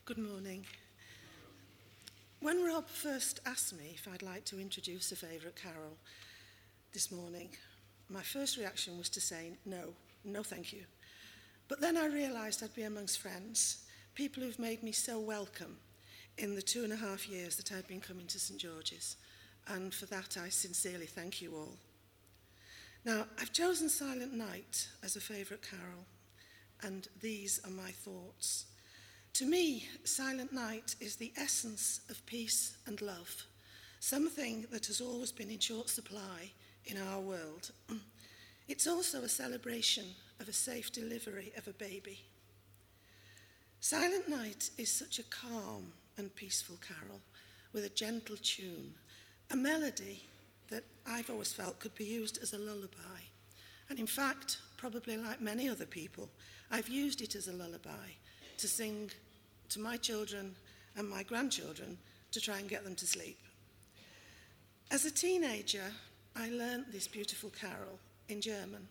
Good morning. When Rob first asked me if I'd like to introduce a favourite carol this morning, my first reaction was to say no thank you. But then I realised I'd be amongst friends, people who've made me so welcome in the 2.5 years that I've been coming to St George's, and for that I sincerely thank you all. Now, I've chosen Silent Night as a favourite carol, and these are my thoughts. To me, Silent Night is the essence of peace and love, something that has always been in short supply in our world. It's also a celebration of a safe delivery of a baby. Silent Night is such a calm and peaceful carol with a gentle tune, a melody that I've always felt could be used as a lullaby. And in fact, probably like many other people, I've used it as a lullaby to sing to my children and my grandchildren to try and get them to sleep. As a teenager, I learnt this beautiful carol in German.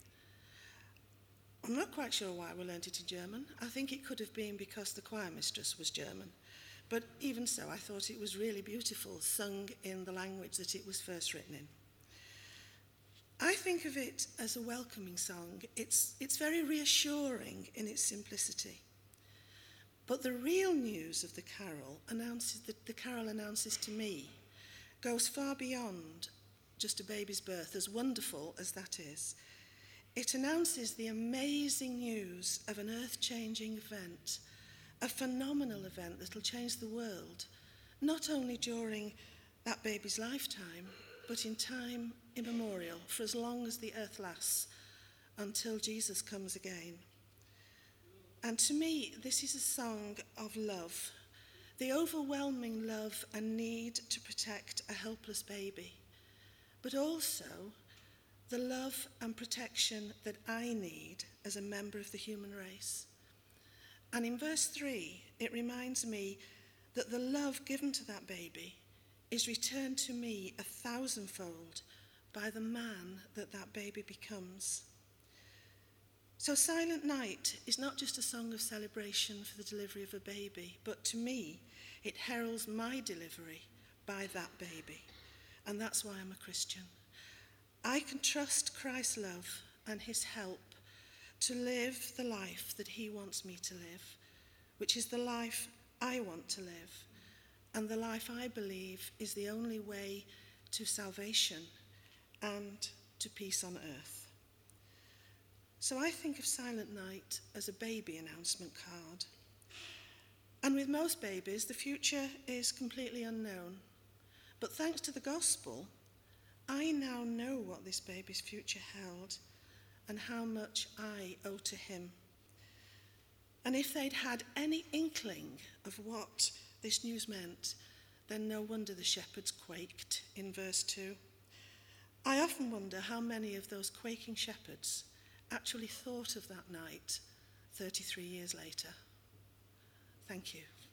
I'm not quite sure why we learnt it in German. I think it could have been because the choir mistress was German. But even so, I thought it was really beautiful, sung in the language that it was first written in. I think of it as a welcoming song. It's very reassuring in its simplicity. But the real news of the carol announces to me, goes far beyond just a baby's birth, as wonderful as that is. It announces the amazing news of an earth-changing event, a phenomenal event that will change the world, not only during that baby's lifetime, but in time immemorial, for as long as the earth lasts, until Jesus comes again. And to me, this is a song of love, the overwhelming love and need to protect a helpless baby, but also the love and protection that I need as a member of the human race. And in verse 3, it reminds me that the love given to that baby is returned to me 1,000-fold by the man that baby becomes. So Silent Night is not just a song of celebration for the delivery of a baby, but to me, it heralds my delivery by that baby. And that's why I'm a Christian. I can trust Christ's love and his help to live the life that he wants me to live, which is the life I want to live, and the life I believe is the only way to salvation and to peace on earth. So I think of Silent Night as a baby announcement card. And with most babies, the future is completely unknown. But thanks to the gospel, I now know what this baby's future held and how much I owe to him. And if they'd had any inkling of what this news meant, then no wonder the shepherds quaked in verse 2. I often wonder how many of those quaking shepherds actually thought of that night 33 years later. Thank you.